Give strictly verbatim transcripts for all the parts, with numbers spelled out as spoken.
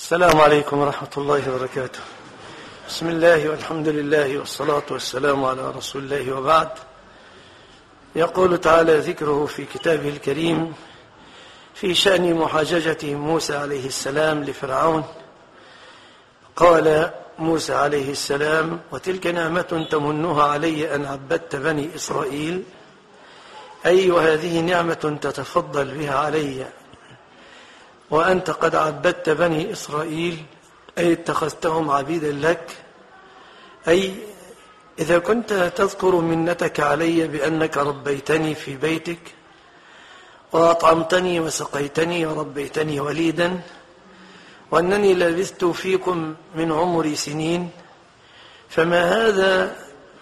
السلام عليكم ورحمة الله وبركاته. بسم الله والحمد لله والصلاة والسلام على رسول الله وبعد. يقول تعالى ذكره في كتابه الكريم في شأن محاججة موسى عليه السلام لفرعون. قال موسى عليه السلام: وتلك نعمة تمنها علي أن عبدت بني إسرائيل، أي وهذه نعمة تتفضل بها علي، وأنت قد عبدت بني إسرائيل، أي اتخذتهم عبيدا لك، أي إذا كنت تذكر منتك علي بأنك ربيتني في بيتك وأطعمتني وسقيتني وربيتني وليدا، وأنني لبثت فيكم من عمري سنين، فما هذا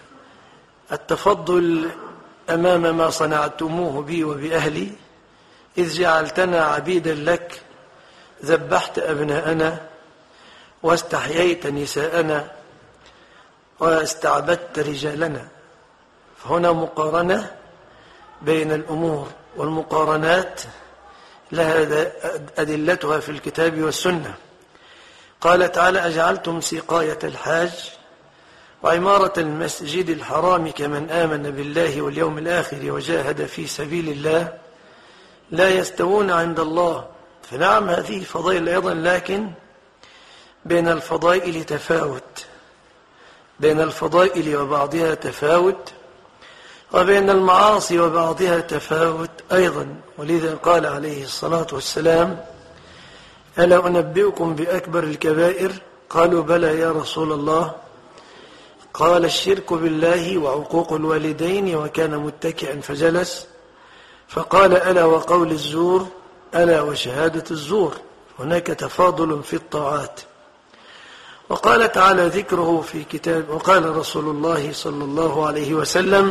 التفضل أمام ما صنعتموه بي وبأهلي، إذ جعلتنا عبيدا لك، ذبحت أبناءنا واستحييت نساءنا واستعبدت رجالنا. فهنا مقارنة بين الأمور، والمقارنات لها أدلتها في الكتاب والسنة. قال تعالى: أجعلتم سقاية الحاج وعمارة المسجد الحرام كمن آمن بالله واليوم الآخر وجاهد في سبيل الله لا يستوون عند الله. فنعم هذه فضائل أيضا، لكن بين الفضائل تفاوت، بين الفضائل وبعضها تفاوت، وبين المعاصي وبعضها تفاوت أيضا. ولذا قال عليه الصلاة والسلام: ألا أنبئكم بأكبر الكبائر؟ قالوا: بلى يا رسول الله. قال: الشرك بالله وعقوق الوالدين، وكان متكئا فجلس، فقال: ألا وقول الزور، ألا وشهادة الزور. هناك تفاضل في الطاعات. وقال تعالى ذكره في كتاب، وقال رسول الله صلى الله عليه وسلم: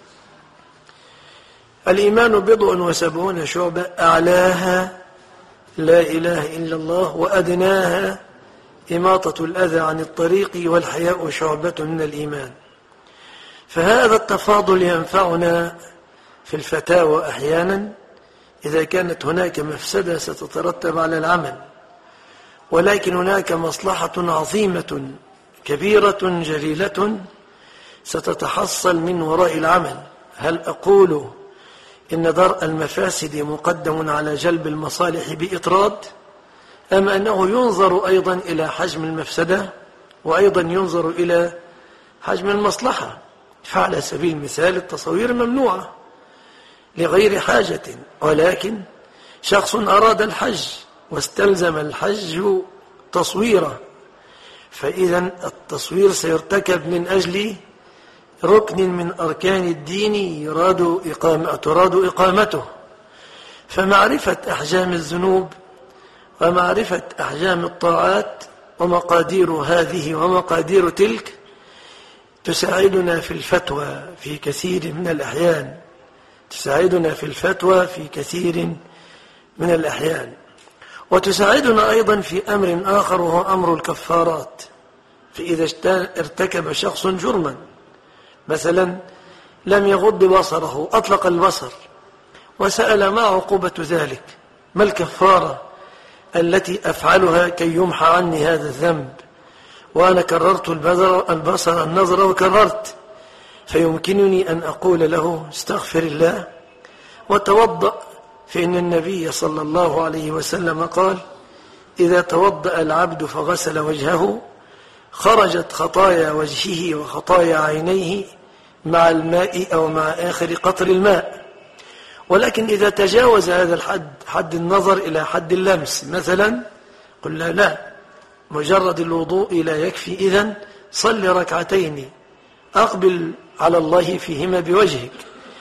الإيمان بضع وسبعون شعبة، أعلاها لا إله إلا الله، وأدناها إماطة الأذى عن الطريق، والحياء شعبة من الإيمان. فهذا التفاضل ينفعنا في الفتاوى أحيانا إذا كانت هناك مفسدة ستترتب على العمل، ولكن هناك مصلحة عظيمة كبيرة جليلة ستتحصل من وراء العمل. هل أقول إن درء المفاسد مقدم على جلب المصالح بإطراد، أم أنه ينظر أيضا إلى حجم المفسدة وأيضا ينظر إلى حجم المصلحة؟ فعلى سبيل المثال التصوير ممنوعة لغير حاجة، ولكن شخص أراد الحج واستلزم الحج تصويره، فإذا التصوير سيرتكب من أجل ركن من أركان الدين يراد إقامة تراد إقامته. فمعرفة أحجام الذنوب ومعرفة أحجام الطاعات ومقادير هذه ومقادير تلك تساعدنا في الفتوى في كثير من الأحيان تساعدنا في الفتوى في كثير من الأحيان وتساعدنا أيضا في أمر آخر، وهو أمر الكفارات. فإذا ارتكب شخص جرما، مثلا لم يغض بصره، أطلق البصر، وسأل ما عقوبة ذلك، ما الكفارة التي أفعلها كي يمحى عني هذا الذنب، وأنا كررت البصر النظر وكررت، فيمكنني أن أقول له: استغفر الله وتوضأ. فإن النبي صلى الله عليه وسلم قال: إذا توضأ العبد فغسل وجهه خرجت خطايا وجهه وخطايا عينيه مع الماء أو مع آخر قطر الماء. ولكن إذا تجاوز هذا الحد، حد النظر إلى حد اللمس مثلا، قلنا: لا، مجرد الوضوء لا يكفي، إذن صل ركعتين أقبل على الله فيهما بوجهك.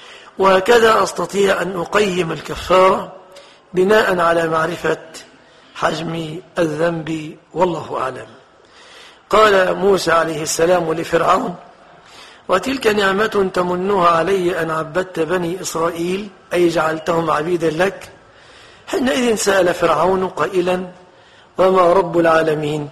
وهكذا أستطيع أن أقيم الكفارة بناء على معرفة حجم الذنب، والله أعلم. قال موسى عليه السلام لفرعون: وتلك نعمة تمنها علي أن عبدت بني إسرائيل، أي جعلتهم عبيدا لك. حينئذ سأل فرعون قائلا: وما رب العالمين؟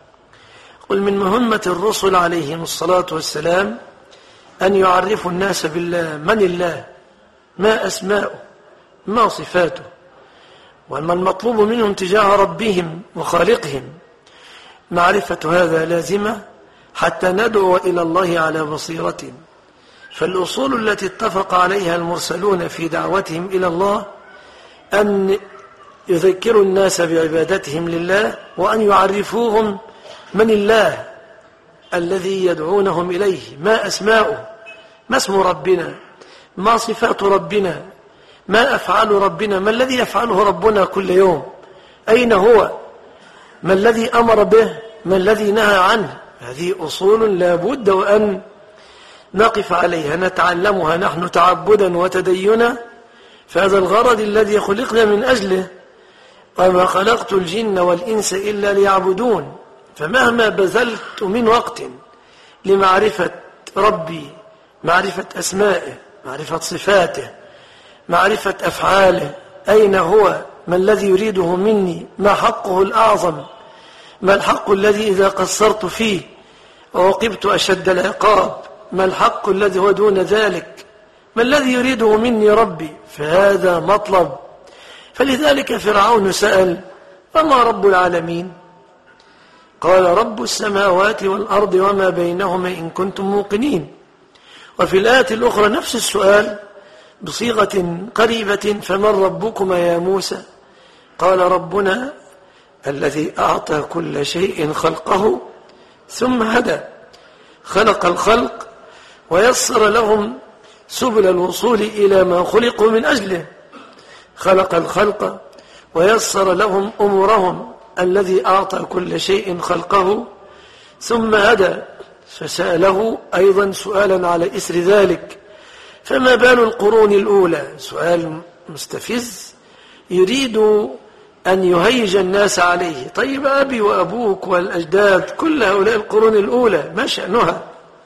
قل: من مهمة الرسل عليهم الصلاة والسلام أن يعرفوا الناس بالله، من الله، ما أسماؤه، ما صفاته، وما المطلوب منهم تجاه ربهم وخالقهم، معرفة هذا لازمة حتى ندعو إلى الله على بصيرة. فالأصول التي اتفق عليها المرسلون في دعوتهم إلى الله أن يذكروا الناس بعبادتهم لله، وأن يعرفوهم من الله الذي يدعونهم إليه، ما أسماؤه، ما اسم ربنا، ما صفات ربنا، ما أفعال ربنا، ما الذي يفعله ربنا كل يوم، أين هو، ما الذي أمر به، ما الذي نهى عنه. هذه أصول لا بد وأن نقف عليها نتعلمها نحن تعبدا وتدينا، فهذا الغرض الذي خلقنا من أجله. وما خلقت الجن والإنس إلا ليعبدون. فمهما بذلت من وقت لمعرفة ربي، معرفة أسمائه، معرفة صفاته، معرفة أفعاله، أين هو، ما الذي يريده مني، ما حقه الأعظم، ما الحق الذي إذا قصرت فيه وعوقبت أشد العقاب، ما الحق الذي هو دون ذلك، ما الذي يريده مني ربي، فهذا مطلب. فلذلك فرعون سأل: وما رب العالمين؟ قال: رب السماوات والأرض وما بينهما إن كنتم موقنين. وفي الآية الأخرى نفس السؤال بصيغة قريبة: فمن ربكما يا موسى؟ قال: ربنا الذي أعطى كل شيء خلقه ثم هدى. خلق الخلق ويسر لهم سبل الوصول إلى ما خلقوا من أجله. خلق الخلق ويسر لهم أمورهم الذي أعطى كل شيء خلقه ثم هدى. فسأله أيضا سؤالا على إثر ذلك: فما بال القرون الأولى؟ سؤال مستفز يريد أن يهيج الناس عليه. طيب أبي وأبوك والأجداد كل هؤلاء القرون الأولى ما شأنها؟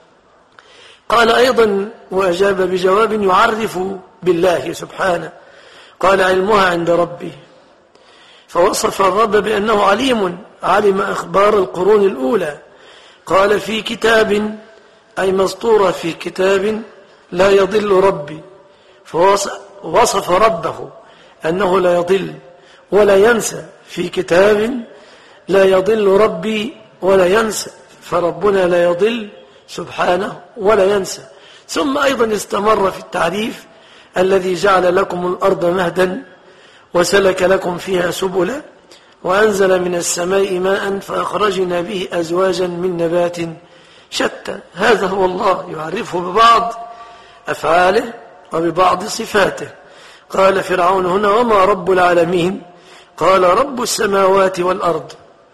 قال أيضا وأجاب بجواب يعرف بالله سبحانه، قال: علمها عند ربي. فوصف الرب بأنه عليم، علم أخبار القرون الأولى. قال: في كتاب، أي مسطورة في كتاب لا يضل ربي. فوصف ربه أنه لا يضل ولا ينسى، في كتاب لا يضل ربي ولا ينسى. فربنا لا يضل سبحانه ولا ينسى. ثم أيضا استمر في التعريف: الذي جعل لكم الأرض مهدا وسلك لكم فيها سبلا وأنزل من السماء ماء فأخرجنا به أزواجا من نبات شتى. هذا هو الله، يعرفه ببعض أفعاله وببعض صفاته. قال فرعون هنا: وما رب العالمين؟ قال: رب السماوات والأرض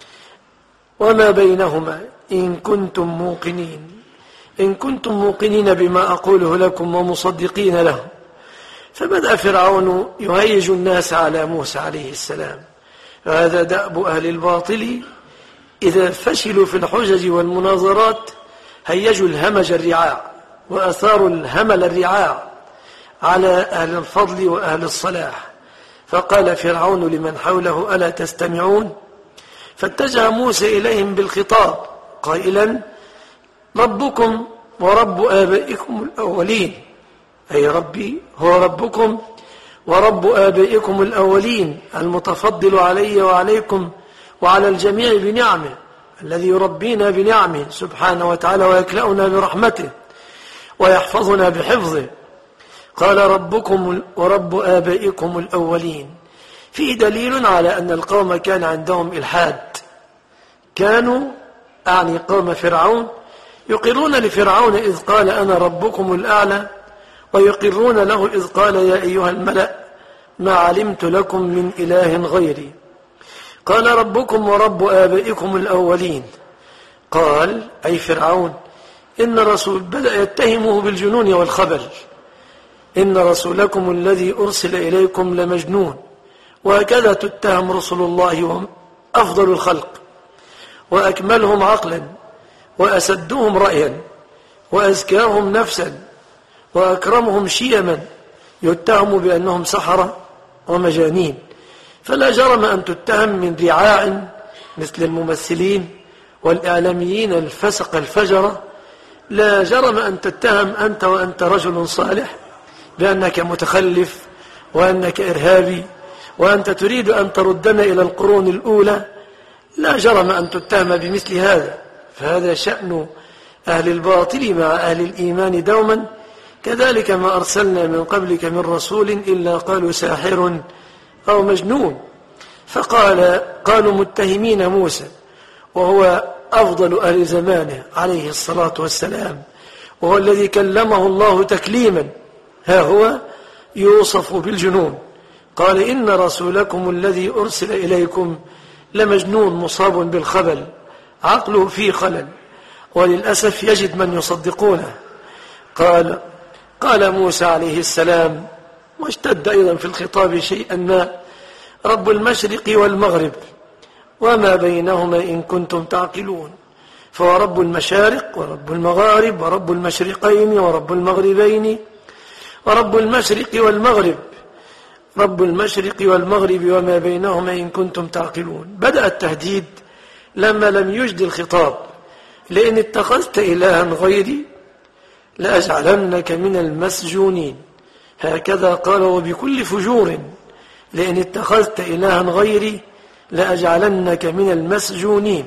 وما بينهما إن كنتم موقنين. إن كنتم موقنين بما أقوله لكم ومصدقين له. فبدأ فرعون يهيج الناس على موسى عليه السلام. وهذا دأب أهل الباطل، إذا فشلوا في الحجج والمناظرات هيجوا الهمج الرعاع وأثاروا الهمل الرعاع على أهل الفضل وأهل الصلاح. فقال فرعون لمن حوله: ألا تستمعون؟ فاتجه موسى إليهم بالخطاب قائلا: ربكم ورب آبائكم الأولين. أي ربي هو ربكم ورب آبائكم الأولين، المتفضل علي وعليكم وعلى الجميع بنعمه، الذي يربينا بنعمه سبحانه وتعالى ويكلأنا برحمته ويحفظنا بحفظه. قال: ربكم ورب آبائكم الأولين. فيه دليل على أن القوم كان عندهم إلحاد. كانوا، أعني قوم فرعون، يقرون لفرعون إذ قال: أنا ربكم الأعلى، ويقرون له إذ قال: يا أيها الملأ ما علمت لكم من إله غيري. قال: ربكم ورب آبائكم الأولين. قال أي فرعون: إن رسول بدأ يتهمه بالجنون والخبل. إن رسولكم الذي أرسل إليكم لمجنون. وهكذا تتهم رسل الله، وهم أفضل الخلق وأكملهم عقلا وأسدهم رأيا وأزكاهم نفسا وأكرمهم شيما، يتهم بأنهم سحرة ومجانين. فلا جرم أن تتهم من رعاع مثل الممثلين والإعلاميين الفسق الفجرة. لا جرم أن تتهم أنت وأنت رجل صالح بأنك متخلف وأنك إرهابي وأنت تريد أن تردنا إلى القرون الأولى لا جرم أن تتهم بمثل هذا، فهذا شأن أهل الباطل مع أهل الإيمان دوما. كذلك ما أرسلنا من قبلك من رسول إلا قالوا ساحر أو مجنون. فقال قالوا متهمين موسى وهو أفضل أهل زمانه عليه الصلاة والسلام، وهو الذي كلمه الله تكليما، ها هو يوصف بالجنون. قال إن رسولكم الذي أرسل إليكم لمجنون مصاب بالخبل، عقله فيه خلل، وللأسف يجد من يصدقونه. قال قال موسى عليه السلام، واشتد أيضا في الخطاب شيئا ما، رب المشرق والمغرب وما بينهما إن كنتم تعقلون. فهو رب المشارق ورب المغارب ورب المشرقين ورب المغربين ورب المشرق والمغرب، رب المشرق والمغرب وما بينهما إن كنتم تعقلون. بدأ التهديد لما لم يجد الخطاب، لئن اتخذت إلها غيري لأجعلنك من المسجونين، هكذا قال وبكل فجور، لئن اتخذت إلها غيري لأجعلنك من المسجونين.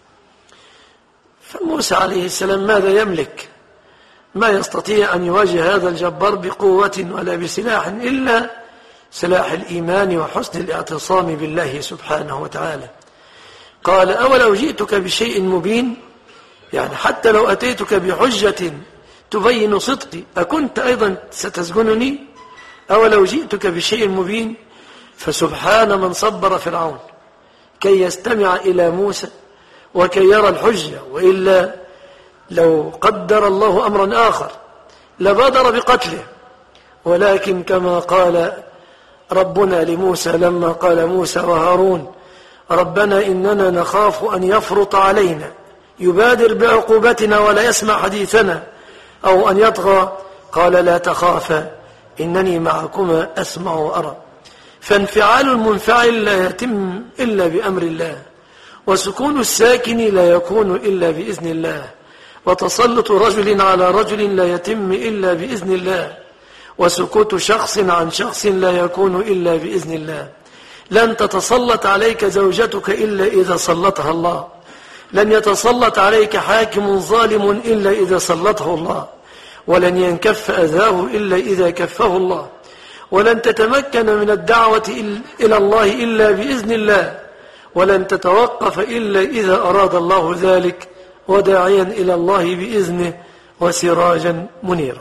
فموسى عليه السلام ماذا يملك؟ ما يستطيع أن يواجه هذا الجبار بقوة ولا بسلاح إلا سلاح الإيمان وحسن الاعتصام بالله سبحانه وتعالى. قال أولو جئتك بشيء مبين، يعني حتى لو أتيتك بحجة تبين صدقي أكنت أيضا ستسجنني؟ أولو جئتك بشيء مبين. فسبحان من صبر فرعون كي يستمع إلى موسى وكي يرى الحجة، وإلا لو قدر الله أمرا آخر لبادر بقتله. ولكن كما قال ربنا لموسى لما قال موسى وهارون ربنا إننا نخاف أن يفرط علينا، يبادر بعقوبتنا ولا يسمع حديثنا، أو أن يطغى، قال لا تخافا إنني معكما أسمع وأرى. فانفعال المنفعل لا يتم إلا بأمر الله، وسكون الساكن لا يكون إلا بإذن الله، وتسلط رجل على رجل لا يتم إلا بإذن الله، وسكوت شخص عن شخص لا يكون إلا بإذن الله. لن تتسلط عليك زوجتك إلا إذا سلطها الله، لن يتسلط عليك حاكم ظالم إلا إذا سلطه الله، ولن ينكف أذاه إلا إذا كفه الله، ولن تتمكن من الدعوة إلى الله إلا بإذن الله، ولن تتوقف إلا إذا أراد الله ذلك، وداعيا إلى الله بإذنه وسراجا منيرا.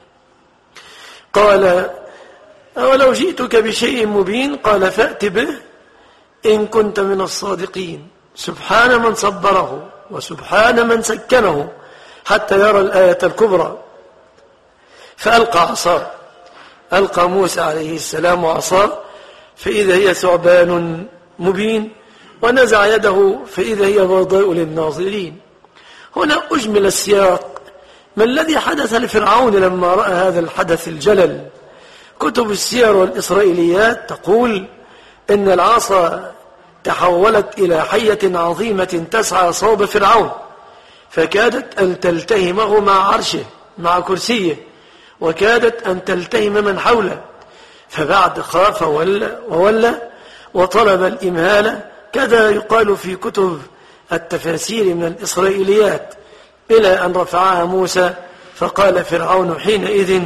قال أولو جئتك بشيء مبين، قال فأت به إن كنت من الصادقين. سبحان من صبره وسبحان من سكنه حتى يرى الآية الكبرى. فألقى عصاه، ألقى موسى عليه السلام عصاه فإذا هي ثعبان مبين، ونزع يده فإذا هي بيضاء للناظرين. هنا أجمل السياق. ما الذي حدث لفرعون لما رأى هذا الحدث الجلل؟ كتب السير والإسرائيليات تقول إن العصا تحولت إلى حية عظيمة تسعى صوب فرعون، فكادت أن تلتهمه مع عرشه مع كرسيه، وكادت أن تلتهم من حوله. فبعد خاف وولى, وولى وطلب الإمهال، كذا يقال في كتب التفاسير من الإسرائيليات، إلى أن رفعها موسى. فقال فرعون حينئذ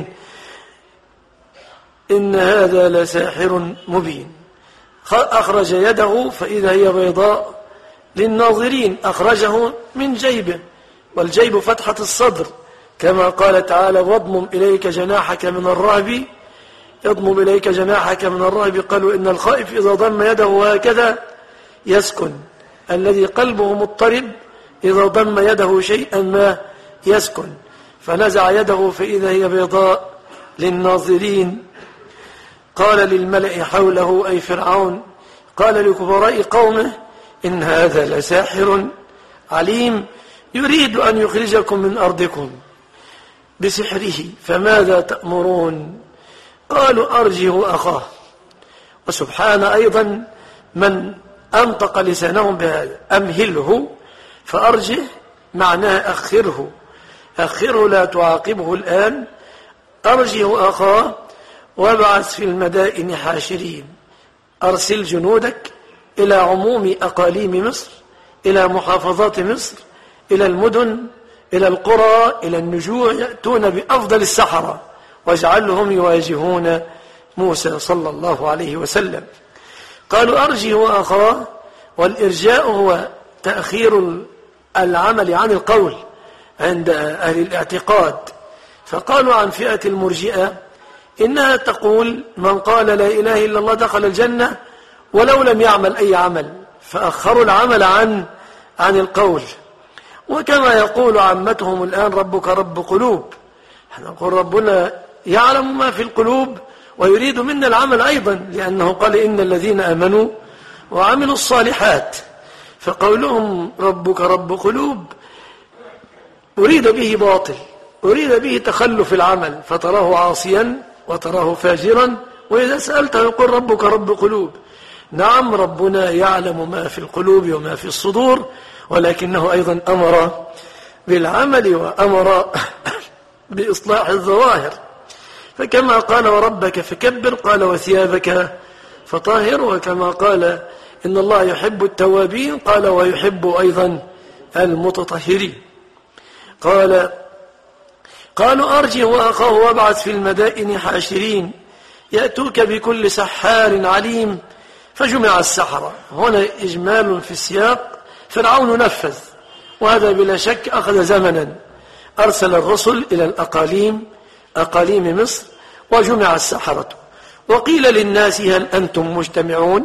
إن هذا لساحر مبين. أخرج يده فإذا هي بيضاء للناظرين، أخرجه من جيبه، والجيب فتحة الصدر، كما قال تعالى واضمم إليك جناحك من الرهب، يضمم إليك جناحك من الرهب. قالوا إن الخائف إذا ضم يده هكذا يسكن، الذي قلبه مضطرب إذا ضم يده شيئا ما يسكن. فنزع يده فإذا هي بيضاء للناظرين. قال للملأ حوله أي فرعون، قال لكبراء قومه إن هذا لساحر عليم يريد أن يخرجكم من أرضكم بسحره فماذا تأمرون؟ قالوا أرجه أخاه. وسبحان أيضا من أنطق لسانهم بهذا، أمهله فأرجه معناه أخره، أخره لا تعاقبه الآن، أرجه أخاه وابعث في المدائن حاشرين. أرسل جنودك إلى عموم أقاليم مصر إلى محافظات مصر، إلى المدن، إلى القرى، إلى النجوع، يأتون بأفضل السحرة واجعلهم يواجهون موسى صلى الله عليه وسلم. قالوا أرجه وأخاه، والإرجاء هو تأخير العمل عن القول عند أهل الاعتقاد. فقالوا عن فئة المرجئة إنها تقول من قال لا إله إلا الله دخل الجنة ولو لم يعمل أي عمل، فأخروا العمل عن عن القول. وكما يقول عامتهم الآن ربك رب قلوب، نقول ربنا يعلم ما في القلوب ويريد منا العمل أيضا، لأنه قال إن الذين آمنوا وعملوا الصالحات. فقولهم ربك رب قلوب أريد به باطل، أريد به تخلف العمل، فتراه عاصيا وتراه فاجرا، وإذا سألته يقول ربك رب قلوب. نعم ربنا يعلم ما في القلوب وما في الصدور، ولكنه أيضا أمر بالعمل وأمر بإصلاح الظواهر. فكما قال وربك فكبر قال وثيابك فطهر، وكما قال إن الله يحب التوابين قال ويحب أيضا المتطهرين. قال قالوا أرجه وأخاه وابعث في المدائن حاشرين يأتوك بكل سحار عليم. فجمع السحرة. هنا إجمال في السياق. فرعون نفذ، وهذا بلا شك أخذ زمنا. أرسل الرسل إلى الأقاليم، أقاليم مصر، وجمع السحرة. وقيل للناس هل أنتم مجتمعون؟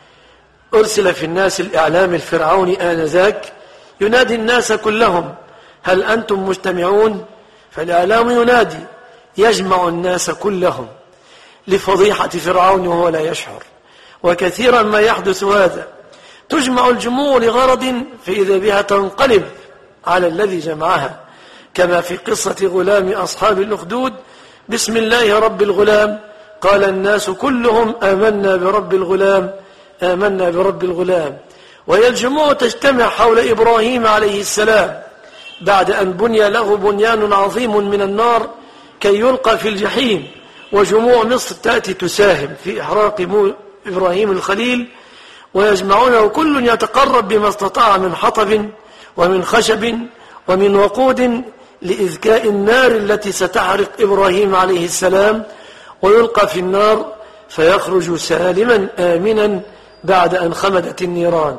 أرسل في الناس الإعلام الفرعوني آنذاك ينادي الناس كلهم هل أنتم مجتمعون؟ فالإعلام ينادي يجمع الناس كلهم لفضيحة فرعون وهو لا يشعر. وكثيرا ما يحدث هذا، تجمع الجموع لغرض فإذا بها تنقلب على الذي جمعها، كما في قصة غلام أصحاب الأخدود بسم الله رب الغلام قال الناس كلهم آمنا برب الغلام آمنا برب الغلام. وهي الجموع تجتمع حول إبراهيم عليه السلام بعد أن بني له بنيان عظيم من النار كي يلقى في الجحيم، وجموع مصر تأتي تساهم في إحراق إبراهيم الخليل، ويجمعونه كل يتقرب بما استطاع من حطب ومن خشب ومن وقود لإذكاء النار التي ستحرق إبراهيم عليه السلام، ويلقى في النار فيخرج سالما آمنا بعد أن خمدت النيران.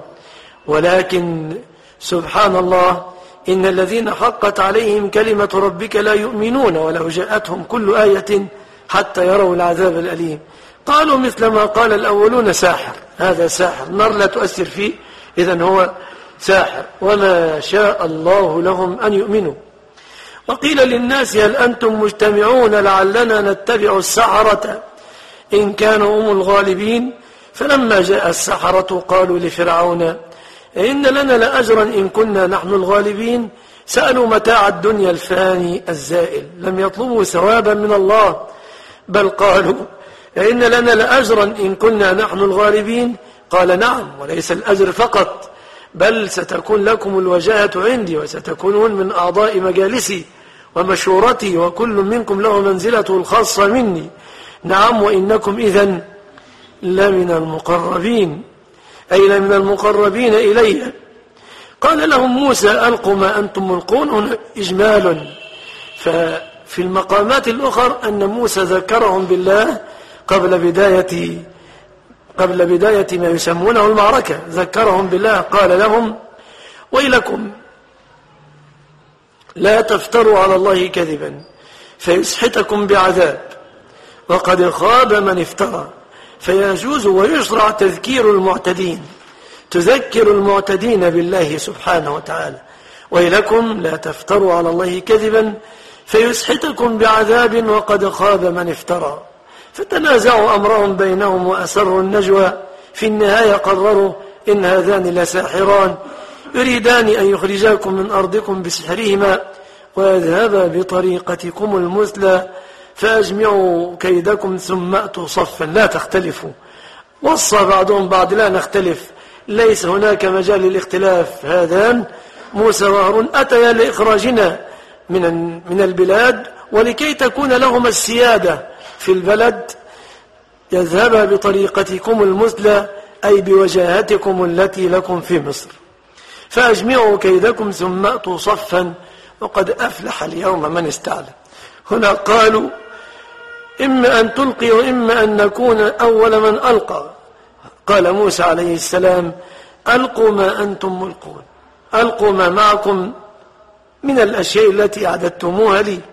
ولكن سبحان الله إن الذين حقت عليهم كلمة ربك لا يؤمنون ولو جاءتهم كل آية حتى يروا العذاب الأليم. قالوا مثل ما قال الأولون ساحر، هذا ساحر، النار لا تؤثر فيه، إذن هو ساحر، وما شاء الله لهم أن يؤمنوا. وقيل للناس هل أنتم مجتمعون لعلنا نتبع السحرة إن كانوا هم الغالبين؟ فلما جاء السحرة قالوا لفرعون إن لنا لأجرا إن كنا نحن الغالبين. سألوا متاع الدنيا الفاني الزائل، لم يطلبوا ثوابا من الله، بل قالوا إن لنا لأجرا إن كنا نحن الغالبين. قال نعم، وليس الأجر فقط، بل ستكون لكم الوجاهة عندي، وستكونون من أعضاء مجالسي ومشورتي، وكل منكم له منزلته الخاصة مني. نعم، وإنكم إذن لمن المقربين، أي لمن المقربين إلي. قال لهم موسى ألقوا ما أنتم ملقون. هنا إجمال. ففي المقامات الأخرى أن موسى ذكرهم بالله قبل بداية قبل بداية ما يسمونه المعركة، ذكرهم بالله قال لهم ويلكم لا تفتروا على الله كذبا فيسحتكم بعذاب، وقد خاب من افترى. فيجوز ويشرع تذكير المعتدين، تذكر المعتدين بالله سبحانه وتعالى. ويلكم لا تفتروا على الله كذبا فيسحتكم بعذاب وقد خاب من افترى. فتنازعوا أمرهم بينهم وأسروا النجوى. في النهاية قرروا إن هذان لساحران يريدان أن يخرجاكم من أرضكم بسحرهما ويذهبا بطريقتكم المثلى فأجمعوا كيدكم ثم أتوا صفا لا تختلفوا. وصى بعضهم بعض لا نختلف، ليس هناك مجال للاختلاف. هذان موسى وهارون أتيا لإخراجنا من من البلاد ولكي تكون لهما السيادة في البلد، يذهبا بطريقتكم المثلى أي بوجاهتكم التي لكم في مصر. فأجمعوا كيدكم ثم أتوا صفا وقد أفلح اليوم من استعلم. هنا قالوا إما أن تلقي وإما أن نكون أول من ألقى. قال موسى عليه السلام ألقوا ما أنتم ملقون، ألقوا ما معكم من الأشياء التي أعددتموها لي.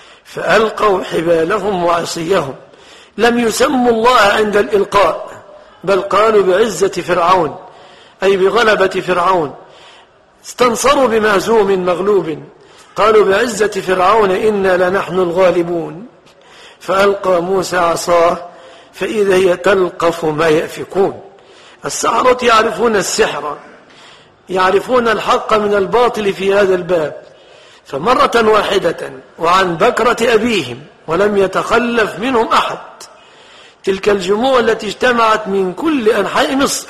فألقوا حبالهم وعصيهم. لم يسموا الله عند الإلقاء، بل قالوا بعزة فرعون، أي بغلبة فرعون. استنصروا بمهزوم مغلوب، قالوا بعزة فرعون إنا لنحن الغالبون. فألقى موسى عصاه فإذا هي تلقف ما يأفكون. السحرة يعرفون السحر، يعرفون الحق من الباطل في هذا الباب. فمرة واحدة وعن بكرة أبيهم ولم يتخلف منهم أحد، تلك الجموع التي اجتمعت من كل أنحاء مصر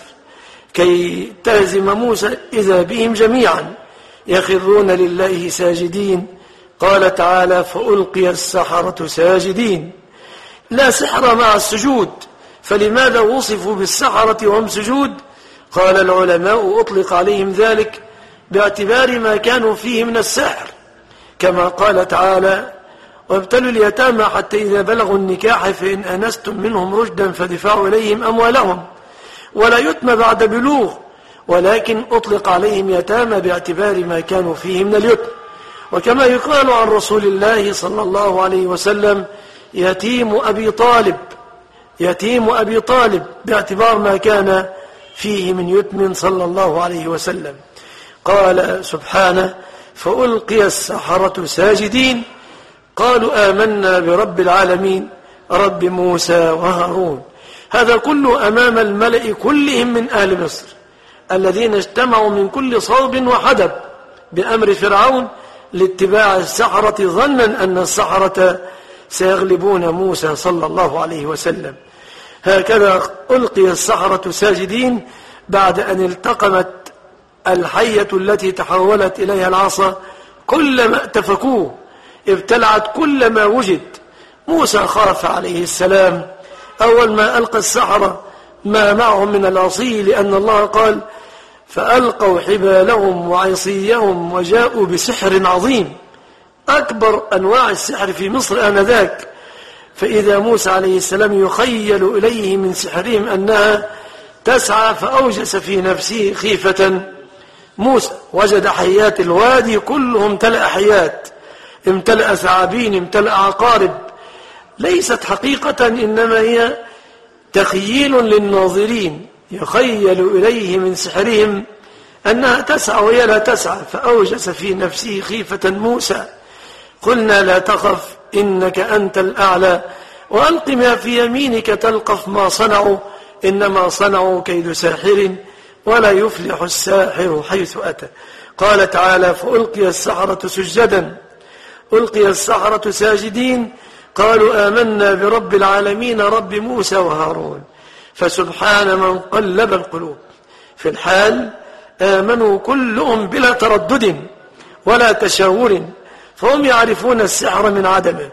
كي تهزم موسى إذا بهم جميعا يخرون لله ساجدين. قال تعالى فألقي السحرة ساجدين. لا سحر مع السجود، فلماذا وصفوا بالسحرة وهم سجود؟ قال العلماء أطلق عليهم ذلك باعتبار ما كانوا فيه من السحر، كما قال تعالى وابتلوا اليتامى حتى إذا بلغوا النكاح فإن آنستم منهم رشدا فدفعوا إليهم أموالهم، ولا يتم بعد بلوغ، ولكن أطلق عليهم يتامى باعتبار ما كانوا فيه من اليتم. وكما يقال عن رسول الله صلى الله عليه وسلم يتيم أبي طالب، يتيم أبي طالب باعتبار ما كان فيه من يتم صلى الله عليه وسلم. قال سبحانه فألقي السحرة ساجدين قالوا آمنا برب العالمين رب موسى وهارون. هذا كله أمام الملأ كلهم من أهل مصر الذين اجتمعوا من كل صوب وحدب بأمر فرعون لاتباع السحرة ظنا أن السحرة سيغلبون موسى صلى الله عليه وسلم. هكذا ألقي السحرة ساجدين بعد أن التقمت الحية التي تحولت إليها العصا كلما اتفكوه ابتلعت كل ما وجد. موسى خاف عليه السلام أول ما ألقى السحرة ما معهم من العصي، لأن الله قال فألقوا حبالهم وعصيهم وجاءوا بسحر عظيم، أكبر أنواع السحر في مصر آنذاك. فإذا موسى عليه السلام يخيل إليه من سحرهم أنها تسعى فأوجس في نفسه خيفة موسى. وجد حيات الوادي كلهم امتلأ حيات، امتلأ ثعابين، امتلأ عقارب، ليست حقيقة إنما هي تخييل للناظرين، يخيل إليه من سحرهم أنها تسعى وهي لا تسعى. فأوجس في نفسه خيفة موسى. قلنا لا تخف إنك أنت الأعلى وألق ما في يمينك تلقف ما صنعوا إنما صنعوا كيد ساحر ولا يفلح الساحر حيث أتى. قال تعالى فألقي السحرة سجدا، ألقي السحرة ساجدين قالوا آمنا برب العالمين رب موسى وهارون. فسبحان من قلب القلوب. في الحال آمنوا كلهم بلا تردد ولا تشاور، فهم يعرفون السحر من عدمه.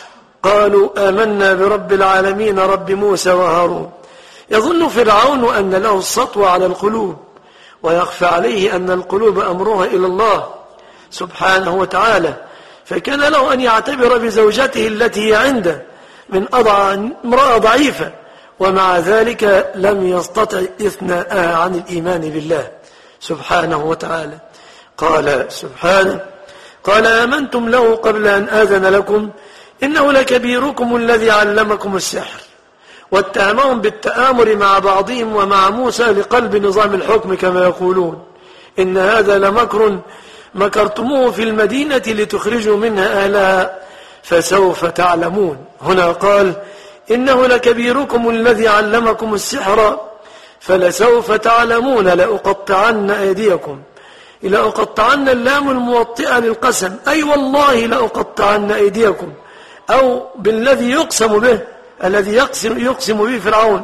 قالوا آمنا برب العالمين رب موسى وهارون. يظن فرعون أن له السطوة على القلوب، ويخفى عليه أن القلوب أمرها إلى الله سبحانه وتعالى، فكان له أن يعتبر بزوجته التي هي عنده من امرأة ضعيفة، ومع ذلك لم يستطع إثناءها عن الإيمان بالله سبحانه وتعالى. قال سبحانه قال آمنتم له قبل أن آذن لكم إنه لكبيركم الذي علمكم السحر. واتهمهم بالتآمر مع بعضهم ومع موسى لقلب نظام الحكم كما يقولون إن هذا لمكر مكرتموه في المدينة لتخرجوا منها أهلها فسوف تعلمون. هنا قال إنه لكبيركم الذي علمكم السحر فلسوف تعلمون لأقطعن أيديكم. لأقطعن اللام الموطئة للقسم، أي والله لأقطعن أيديكم، أو بالذي يقسم به الذي يقسم, يقسم به فرعون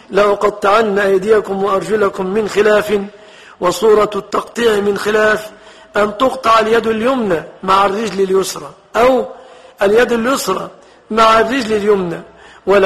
لأقطعن أيديكم وأرجلكم من خلاف. وصورة التقطيع من خلاف أن تقطع اليد اليمنى مع الرجل اليسرى أو اليد اليسرى مع الرجل اليمنى.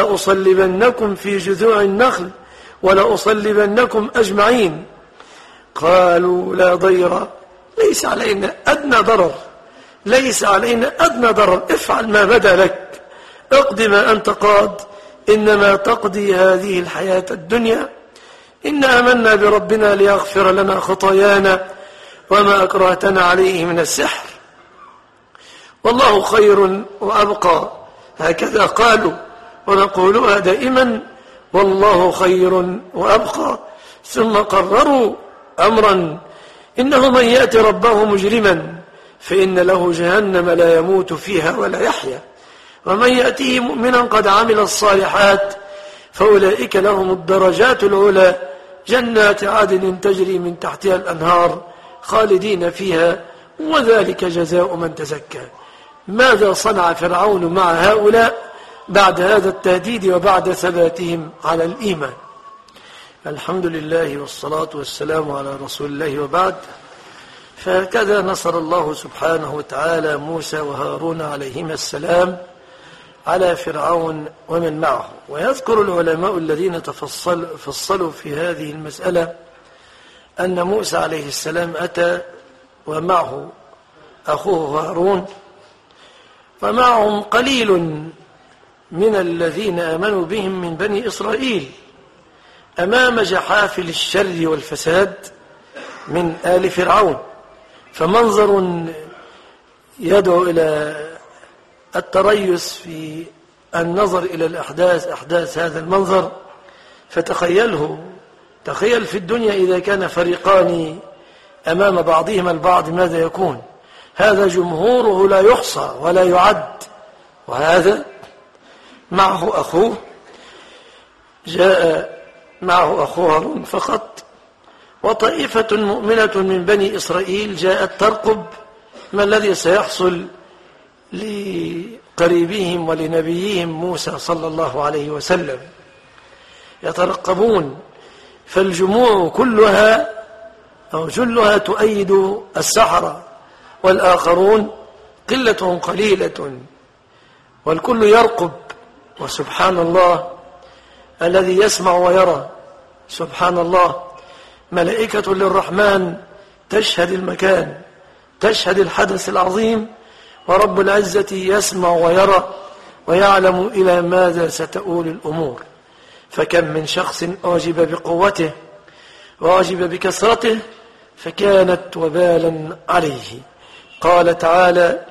ولأصلبنكم في جذوع النخل ولأصلبنكم أجمعين. قالوا لا ضير، ليس علينا أدنى ضرر، ليس علينا أدنى ضرر، افعل ما بدا لك، اقض ما أنت قاض، إنما تقضي هذه الحياة الدنيا، إن آمنا بربنا ليغفر لنا خطايانا وما أكرهتنا عليه من السحر والله خير وأبقى. هكذا قالوا ونقولها دائما، والله خير وأبقى. ثم قرروا أمرا، إنه من يأتي ربه مجرما فإن له جهنم لا يموت فيها ولا يحيا، ومن يأتيه مؤمنا قد عمل الصالحات فأولئك لهم الدرجات العلى جنات عدن تجري من تحتها الأنهار خالدين فيها وذلك جزاء من تزكى. ماذا صنع فرعون مع هؤلاء بعد هذا التهديد وبعد ثباتهم على الإيمان؟ الحمد لله والصلاة والسلام على رسول الله وبعد. فهكذا نصر الله سبحانه وتعالى موسى وهارون عليهما السلام على فرعون ومن معه. ويذكر العلماء الذين تفصل فصلوا في هذه المسألة أن موسى عليه السلام أتى ومعه أخوه هارون، ومعهم قليل من الذين آمنوا بهم من بني إسرائيل أمام جحافل الشر والفساد من آل فرعون. فمنظر يدعو إلى التريث في النظر إلى الأحداث، أحداث هذا المنظر، فتخيله، تخيل في الدنيا إذا كان فريقان أمام بعضهما البعض ماذا يكون؟ هذا جمهوره لا يحصى ولا يعد، وهذا معه أخوه، جاء معه أخوه هارون فقط، وطائفة مؤمنة من بني إسرائيل جاءت ترقب ما الذي سيحصل لقريبهم ولنبيهم موسى صلى الله عليه وسلم، يترقبون. فالجموع كلها أو جلها تؤيد السحرة، والآخرون قلة قليلة، والكل يرقب. وسبحان الله الذي يسمع ويرى، سبحان الله، ملائكة للرحمن تشهد المكان، تشهد الحدث العظيم، ورب العزة يسمع ويرى ويعلم إلى ماذا ستؤول الأمور. فكم من شخص أعجب بقوته وأعجب بكثرته فكانت وبالا عليه. قال تعالى: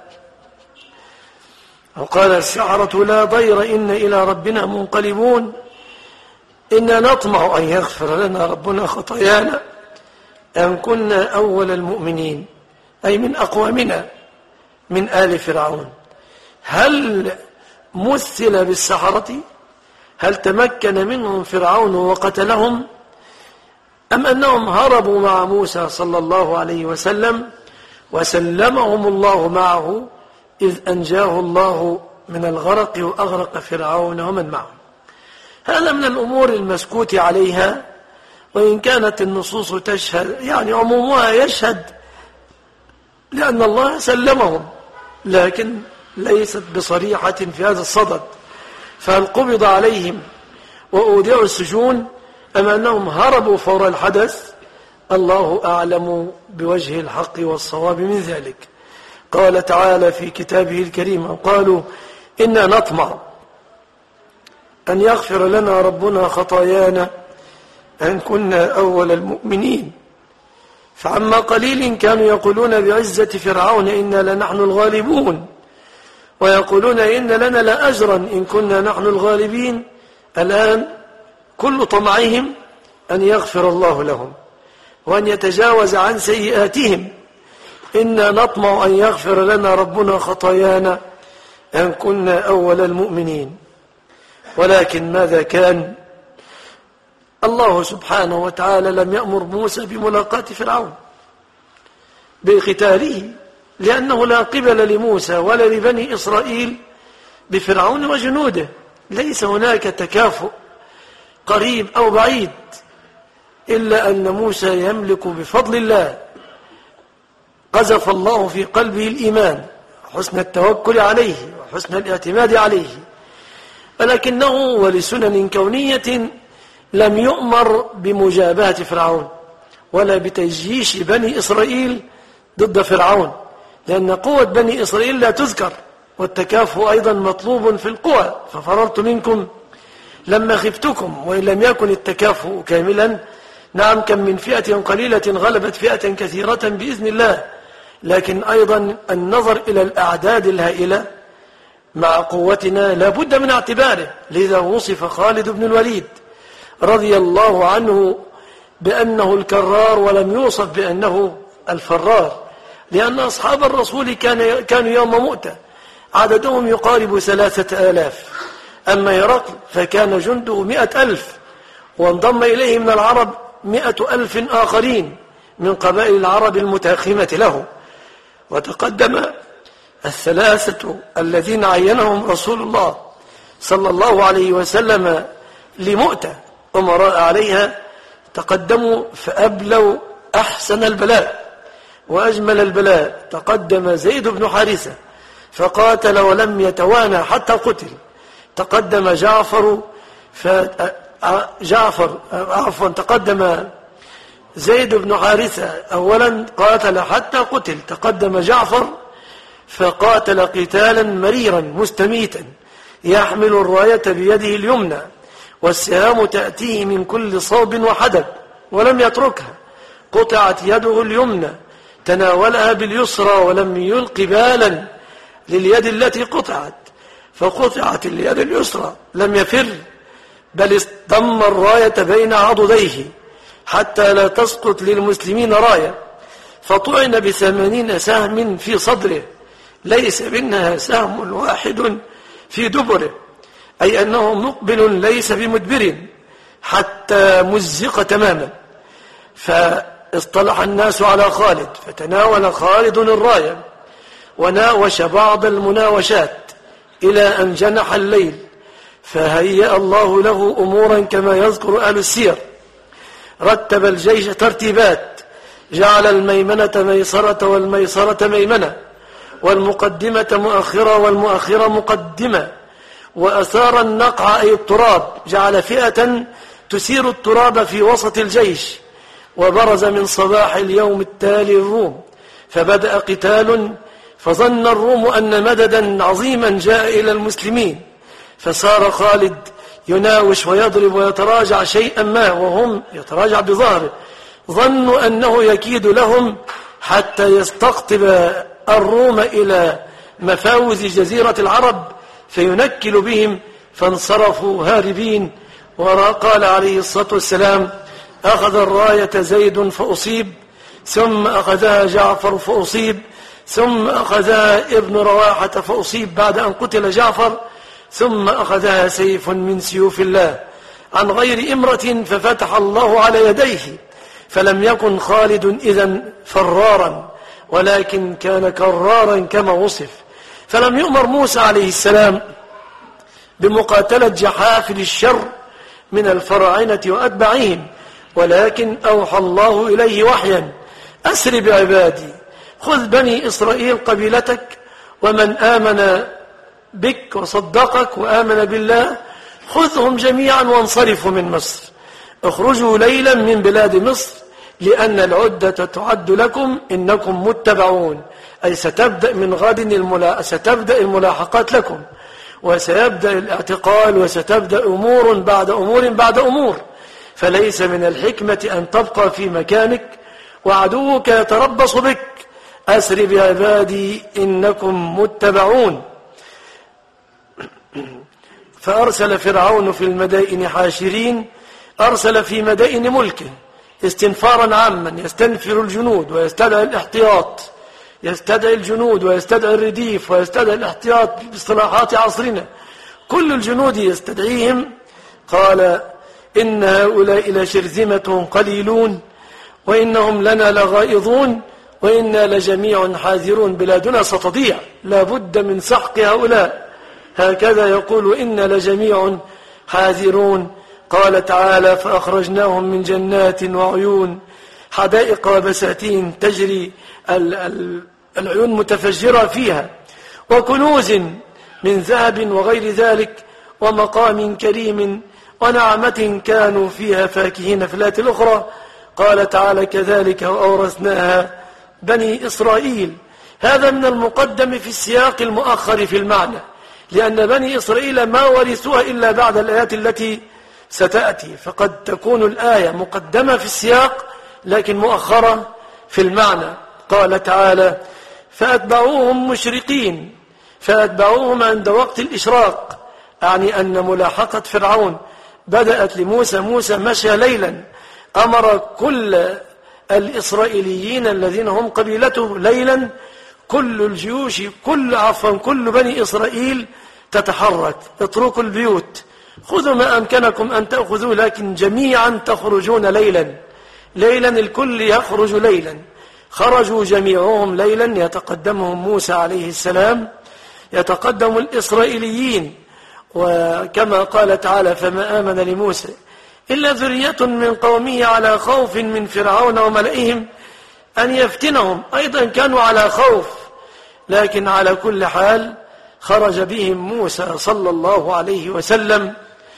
وقال السحرة لا ضير إن إلى ربنا منقلبون إنا نطمع أن يغفر لنا ربنا خطايانا أن كنا أول المؤمنين، أي من أقوامنا من آل فرعون. هل مثل بالسحرة؟ هل تمكن منهم فرعون وقتلهم، أم أنهم هربوا مع موسى صلى الله عليه وسلم وسلمهم الله معه إذ أنجاه الله من الغرق وأغرق فرعون ومن معه؟ هذا من الأمور المسكوت عليها، وإن كانت النصوص تشهد، يعني عمومها يشهد لأن الله سلمهم، لكن ليست بصريحة في هذا الصدد. فهل قبض عليهم وأودعوا السجون أم أنهم هربوا فور الحدث؟ الله أعلم بوجه الحق والصواب من ذلك. قال تعالى في كتابه الكريم: قالوا إنا نطمع أن يغفر لنا ربنا خطايانا أن كنا أول المؤمنين. فعما قليل كانوا يقولون بعزة فرعون إنا لنحن الغالبون، ويقولون إن لنا لأجرا إن كنا نحن الغالبين. الآن كل طمعهم أن يغفر الله لهم وأن يتجاوز عن سيئاتهم. إنا نطمع أن يغفر لنا ربنا خطايانا أن كنا أول المؤمنين. ولكن ماذا كان؟ الله سبحانه وتعالى لم يأمر موسى بملاقاة فرعون بقتاله، لأنه لا قبل لموسى ولا لبني إسرائيل بفرعون وجنوده، ليس هناك تكافؤ قريب أو بعيد، إلا أن موسى يملك بفضل الله، قذف الله في قلبه الإيمان، حسن التوكل عليه وحسن الاعتماد عليه، ولكنه ولسنن كونية لم يؤمر بمجابهة فرعون ولا بتجيش بني إسرائيل ضد فرعون، لأن قوة بني إسرائيل لا تذكر، والتكافؤ أيضا مطلوب في القوى. ففررت منكم لما خفتكم، وإن لم يكن التكافؤ كاملا، نعم كم من فئة قليلة غلبت فئة كثيرة بإذن الله، لكن أيضا النظر إلى الأعداد الهائلة مع قوتنا لا بد من اعتباره. لذا وصف خالد بن الوليد رضي الله عنه بأنه الكرار ولم يوصف بأنه الفرار، لأن أصحاب الرسول كان كانوا يوم مؤتة عددهم يقارب ثلاثة آلاف، أما هرقل فكان جنده مئة ألف، وانضم إليه من العرب مئة ألف آخرين من قبائل العرب المتاخمة له. وتقدم الثلاثة الذين عينهم رسول الله صلى الله عليه وسلم لمؤتة أمراء عليها، تقدموا فأبلوا أحسن البلاء وأجمل البلاء. تقدم زيد بن حارثة فقاتل ولم يتوانى حتى قتل. تقدم جعفر ف... جعفر عفوا تقدم زيد بن حارثة أولا قاتل حتى قتل. تقدم جعفر فقاتل قتالا مريرا مستميتا، يحمل الراية بيده اليمنى والسهام تأتيه من كل صوب وحدب ولم يتركها، قطعت يده اليمنى تناولها باليسرى ولم يلق بالا لليد التي قطعت، فقطعت اليد اليسرى لم يفر، بل اضم الراية بين عضديه حتى لا تسقط للمسلمين راية، فطعن بثمانين سهم في صدره، ليس منها سهم واحد في دبره، أي أنه مقبل ليس بمدبر حتى مزق تماما. فاصطلح الناس على خالد، فتناول خالد الراية وناوش بعض المناوشات إلى أن جنح الليل، فهيأ الله له أمورا كما يذكر أهل السير. رتب الجيش ترتيبات، جعل الميمنة ميسرة والميسرة ميمنة، والمقدمة مؤخرة والمؤخرة مقدمة، وأثار النقع أي التراب، جعل فئة تسير التراب في وسط الجيش. وبرز من صباح اليوم التالي الروم، فبدأ قتال، فظن الروم أن مددا عظيما جاء إلى المسلمين، فصار خالد يناوش ويضرب ويتراجع شيئا ما، وهم يتراجع بظهره، ظنوا أنه يكيد لهم حتى يستقطب الروم إلى مفاوز جزيرة العرب فينكل بهم، فانصرفوا هاربين. وقال عليه الصلاة والسلام: أخذ الراية زيد فأصيب، ثم أخذها جعفر فأصيب، ثم أخذها ابن رواحة فأصيب بعد أن قتل جعفر، ثم أخذها سيف من سيوف الله عن غير إمرة، ففتح الله على يديه، فلم يكن خالد إذن فرارا، ولكن كان كرارا كما وصف. فلم يؤمر موسى عليه السلام بمقاتلة جحافل الشر من الفراعنة وأتباعهم، ولكن أوحى الله إليه وحيا: أسر بعبادي، خذ بني إسرائيل قبيلتك ومن آمن بك وصدقك وآمن بالله، خذهم جميعا وانصرفوا من مصر، اخرجوا ليلا من بلاد مصر، لأن العدة تعد لكم إنكم متبعون، أي ستبدأ من غد الملا... ستبدأ الملاحقات لكم، وسيبدأ الاعتقال، وستبدأ أمور بعد أمور بعد أمور، فليس من الحكمة أن تبقى في مكانك وعدوك يتربص بك. أسر بعبادي إنكم متبعون. فأرسل فرعون في المدائن حاشرين، أرسل في مدائن ملكه استنفارا عاما، يستنفر الجنود ويستدعي الاحتياط، يستدعي الجنود ويستدعي الرديف ويستدعي الاحتياط باصطلاحات عصرنا، كل الجنود يستدعيهم. قال: إن هؤلاء لشرذمة قليلون وإنهم لنا لغائظون وإنا لجميع حاذرون، بلادنا ستضيع، لا بد من سحق هؤلاء. هكذا يقول: إنا لجميع حاذرون. قال تعالى: فأخرجناهم من جنات وعيون، حدائق وبساتين تجري العيون متفجرة فيها، وكنوز من ذهب وغير ذلك، ومقام كريم، ونعمة كانوا فيها فاكهين. في الآية الأخرى: قال تعالى كذلك وأورثناها بني إسرائيل. هذا من المقدم في السياق المؤخر في المعنى، لأن بني إسرائيل ما ورثوها إلا بعد الآيات التي ستأتي، فقد تكون الآية مقدمة في السياق لكن مؤخرة في المعنى. قال تعالى فأتبعوهم مشرقين، فأتبعوهم عند وقت الإشراق، يعني أن ملاحقة فرعون بدأت لموسى. موسى مشى ليلا، أمر كل الإسرائيليين الذين هم قبيلته ليلا، كل الجيوش كل عفوا كل بني إسرائيل تتحرك، اتركوا البيوت، خذوا ما أمكنكم أن تأخذوا، لكن جميعا تخرجون ليلا. ليلا الكل يخرج ليلا. خرجوا جميعهم ليلا، يتقدمهم موسى عليه السلام، يتقدم الإسرائيليين، وكما قال تعالى فما آمن لموسى إلا ذرية من قومه على خوف من فرعون وملئهم أن يفتنهم. أيضا كانوا على خوف، لكن على كل حال خرج بهم موسى صلى الله عليه وسلم.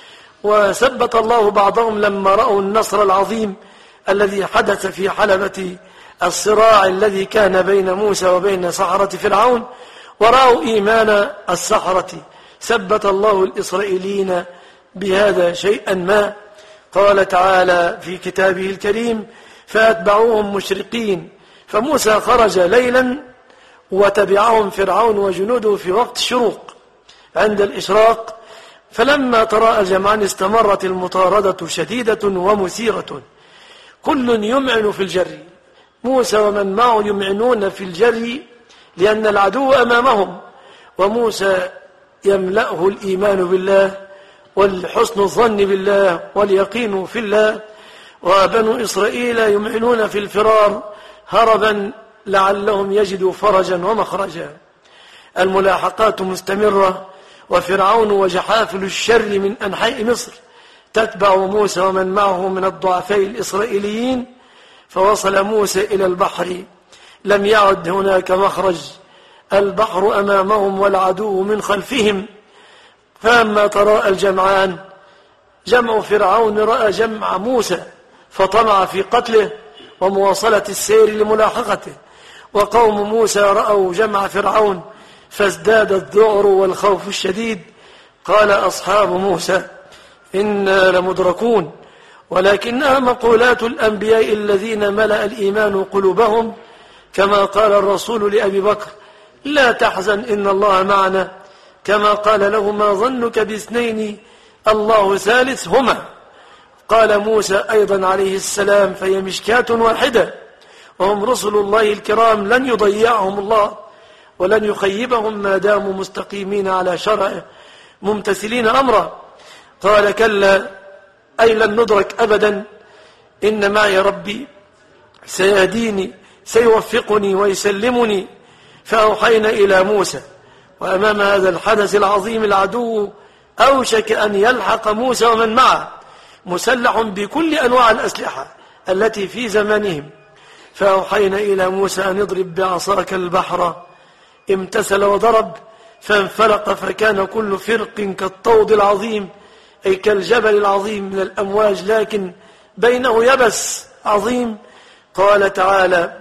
وثبت الله بعضهم لما رأوا النصر العظيم الذي حدث في حلبة الصراع الذي كان بين موسى وبين سحرة فرعون، ورأوا إيمان السحرة، ثبت الله الإسرائيليين بهذا شيئا ما. قال تعالى في كتابه الكريم فأتبعوهم مشرقين، فموسى خرج ليلا وتبعهم فرعون وجنوده في وقت الشروق عند الإشراق. فلما تراءى الجمعان استمرت المطاردة شديدة ومثيرة، كل يمعن في الجري. موسى ومن معه يمعنون في الجري لأن العدو أمامهم، وموسى يملأه الإيمان بالله والحسن الظن بالله واليقين في الله، وبنو إسرائيل يمعنون في الفرار هربا لعلهم يجدوا فرجا ومخرجا. الملاحقات مستمرة، وفرعون وجحافل الشر من أنحاء مصر تتبع موسى ومن معه من الضعفاء الإسرائيليين. فوصل موسى إلى البحر، لم يعد هناك مخرج، البحر أمامهم والعدو من خلفهم. فلما تراءى الجمعان، جمع فرعون رأى جمع موسى فطمع في قتله ومواصلة السير لملاحقته، وقوم موسى رأوا جمع فرعون فازداد الذعر والخوف الشديد. قال أصحاب موسى إنا لمدركون، ولكنها مقولات الأنبياء الذين ملأ الإيمان قلوبهم، كما قال الرسول لأبي بكر لا تحزن إن الله معنا، كما قال له ما ظنك باثنين الله ثالثهما. قال موسى أيضا عليه السلام فهي مشكاة واحدة، وهم رسل الله الكرام لن يضيعهم الله ولن يخيبهم ما داموا مستقيمين على شرعه ممتثلين أمره. قال كلا أي لن ندرك أبدا، إن معي ربي سيهديني سيوفقني ويسلمني. فأوحينا إلى موسى. وأمام هذا الحدث العظيم العدو أوشك أن يلحق موسى ومن معه، مسلح بكل أنواع الأسلحة التي في زمانهم. فأوحينا إلى موسى أن اضرب بعصاك البحر، امتثل وضرب فانفلق فكان كل فرق كالطود العظيم، أي كالجبل العظيم من الأمواج، لكن بينه يبس عظيم. قال تعالى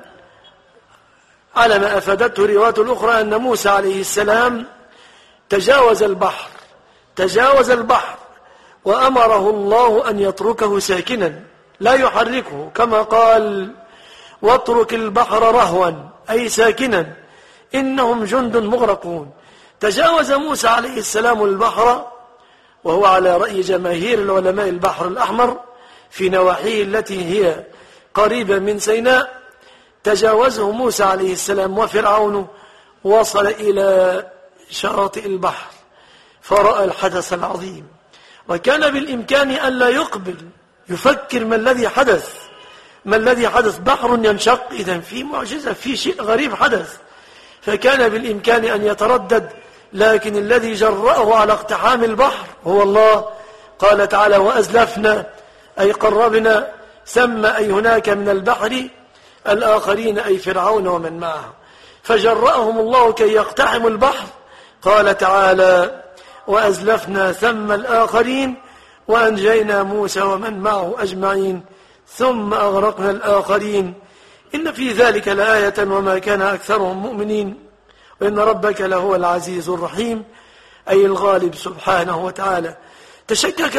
على ما أفادته الروايات الأخرى أن موسى عليه السلام تجاوز البحر تجاوز البحر وأمره الله أن يتركه ساكنا لا يحركه، كما قال واترك البحر رهوا أي ساكنا إنهم جند مغرقون. تجاوز موسى عليه السلام البحر، وهو على رأي جماهير العلماء البحر الأحمر في نواحيه التي هي قريبة من سيناء. تجاوزه موسى عليه السلام وفرعون وصل إلى شاطئ البحر فرأى الحدث العظيم، وكان بالإمكان أن لا يقبل يفكر ما الذي حدث ما الذي حدث بحر ينشق، إذن في معجزة، في شيء غريب حدث، فكان بالإمكان أن يتردد، لكن الذي جرأه على اقتحام البحر هو الله. قال تعالى وأزلفنا أي قربنا، ثم أي هناك من البحر الآخرين أي فرعون ومن معه، فجرأهم الله كي يقتحموا البحر. قال تعالى وأزلفنا ثم الآخرين وأنجينا موسى ومن معه أجمعين ثم أغرقنا الآخرين إن في ذلك لآية وما كان أكثرهم مؤمنين وإن ربك لهو العزيز الرحيم، أي الغالب سبحانه وتعالى. تشكك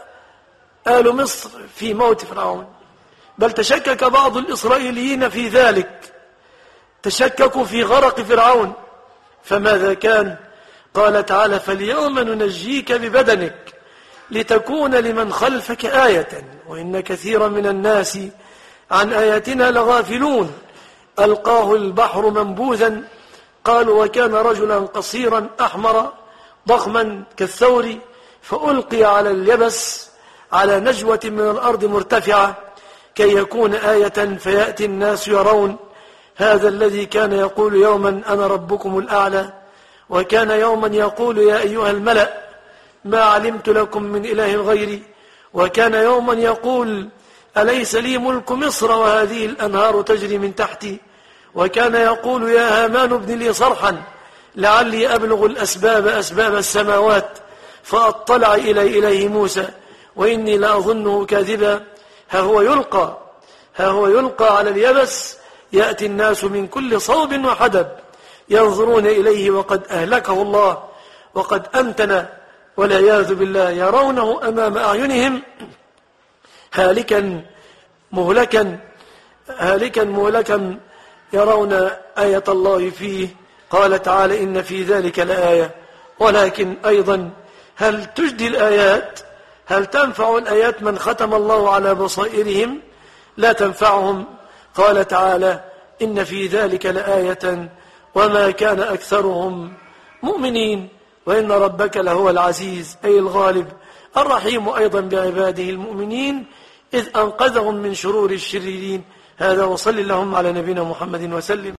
آل مصر في موت فرعون، بل تشكك بعض الإسرائيليين في ذلك، تشككوا في غرق فرعون، فماذا كان؟ قال تعالى: فاليوم ننجيك ببدنك لتكون لمن خلفك آية وإن كثيرا من الناس عن آياتنا لغافلون. ألقاه البحر منبوذا، قالوا وكان رجلا قصيرا أحمر ضخما كالثور، فألقي على اليبس على نجوة من الأرض مرتفعة كي يكون آية فيأتي الناس يرون. هذا الذي كان يقول يوما أنا ربكم الأعلى، وكان يوما يقول يا أيها الملأ ما علمت لكم من إله غيري، وكان يوما يقول أليس لي ملك مصر وهذه الأنهار تجري من تحتي، وكان يقول يا هامان ابن لي صرحا لعلي أبلغ الأسباب أسباب السماوات فأطلع إلي إليه موسى وإني لأظنه كاذبا. ها هو يلقى ها هو يلقى على اليبس، يأتي الناس من كل صوب وحدب ينظرون إليه وقد أهلكه الله وقد أمتن والعياذ بالله، يرونه أمام أعينهم هالكا مهلكا هالكا مهلكا يرون آية الله فيه. قال تعالى: إن في ذلك لآية. ولكن أيضا هل تجدي الآيات؟ هل تنفع الآيات من ختم الله على بصائرهم؟ لا تنفعهم. قال تعالى: إن في ذلك لآية وما كان أكثرهم مؤمنين وإن ربك لهو العزيز، أي الغالب الرحيم أيضا بعباده المؤمنين إذ أنقذهم من شرور الشريرين. هذا وصل اللهم على نبينا محمد وسلم.